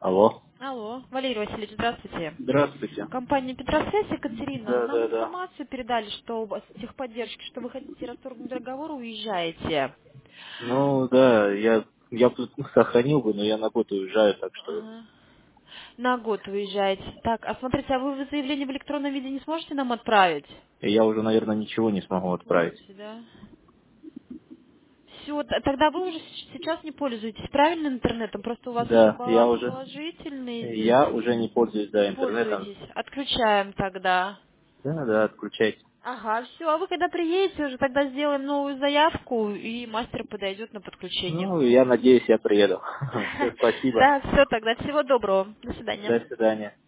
Алло. Алло, Валерий Васильевич, здравствуйте. Здравствуйте. Компания Петросвязь, Екатерина. Да, Нам да, да. информацию передали, что у вас техподдержки, что вы хотите расторгнуть договор, уезжаете. Ну да, я бы сохранил бы, но я на год уезжаю, так что Ага. На год уезжаете. Так, а смотрите, а вы заявление в электронном виде не сможете нам отправить? я уже, наверное, ничего не смогу Не отправить. сможете, да? Все, тогда вы уже сейчас не пользуетесь правильно интернетом, просто у вас уже Да, баланс положительный здесь. я уже не пользуюсь, Не да, интернетом. пользуетесь. Отключаем тогда. Да, да, отключайте. Ага, все. А вы когда приедете, уже тогда сделаем новую заявку, и мастер подойдет на подключение. Ну, я надеюсь, я приеду. Все, спасибо. Да, все тогда. Всего доброго. До свидания. До свидания.